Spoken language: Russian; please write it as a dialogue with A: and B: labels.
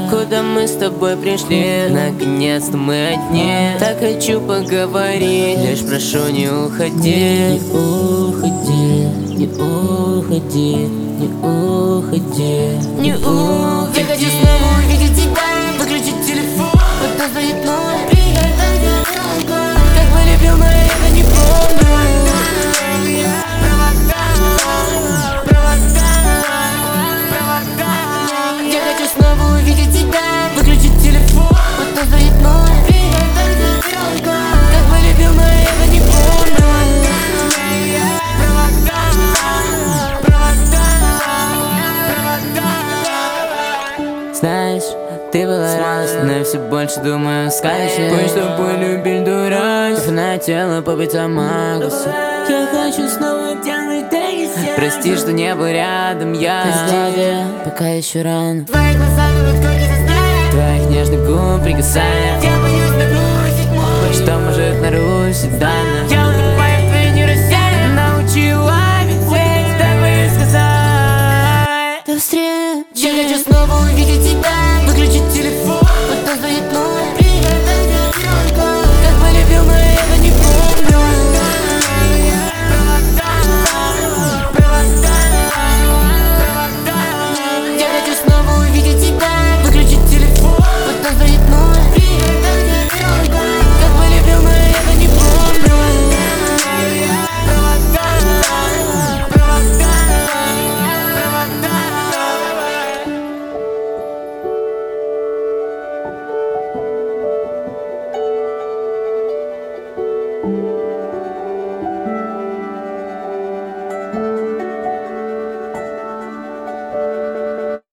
A: Куда мы с тобой пришли? Наконец-то мы одни. Так хочу поговорить, лишь прошу, не уходи. Не уходи, не уходи, не уходи, не уходи.
B: Я хочу снова увидеть тебя, выключить телефон, потом звонит ноль. Как бы любил, но я это не помню. Я хочу снова увидеть тебя, выключить телефон, потом звонит ноль. Как бы любил, но я это не помню.
A: Знаешь, ты была раз, но я все больше думаю о сказке. Мы с тобой любили дурак, на тело побыть амагуса. Я хочу снова тянуть теннисе. Прости, что не был рядом я. Прости, пока еще рано.
B: Твои глаза могут кто не заставить.
A: Твоих нежных губ прикасая.
B: Я боюсь набросить мой.
A: Что может нарушить данное?
B: Я утопаю в твоей нейросети.
A: Научила ведь с тобой сказать.
B: До встречи. Я хочу снова увидеть тебя,